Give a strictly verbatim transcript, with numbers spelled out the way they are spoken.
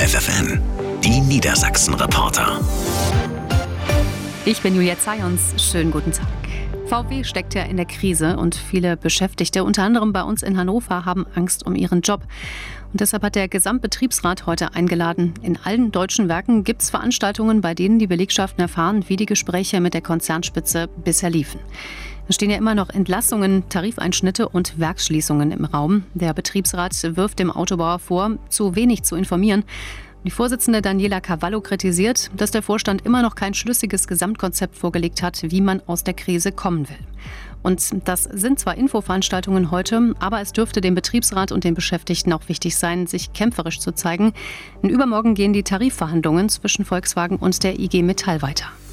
F F N, die Niedersachsen-Reporter. Ich bin Julia Zajons. Schönen guten Tag. V W steckt ja in der Krise und viele Beschäftigte, unter anderem bei uns in Hannover, haben Angst um ihren Job. Und deshalb hat der Gesamtbetriebsrat heute eingeladen. In allen deutschen Werken gibt es Veranstaltungen, bei denen die Belegschaften erfahren, wie die Gespräche mit der Konzernspitze bisher liefen. Es stehen ja immer noch Entlassungen, Tarifeinschnitte und Werksschließungen im Raum. Der Betriebsrat wirft dem Autobauer vor, zu wenig zu informieren. Die Vorsitzende Daniela Cavallo kritisiert, dass der Vorstand immer noch kein schlüssiges Gesamtkonzept vorgelegt hat, wie man aus der Krise kommen will. Und das sind zwar Infoveranstaltungen heute, aber es dürfte dem Betriebsrat und den Beschäftigten auch wichtig sein, sich kämpferisch zu zeigen. Denn übermorgen gehen die Tarifverhandlungen zwischen Volkswagen und der I G Metall weiter.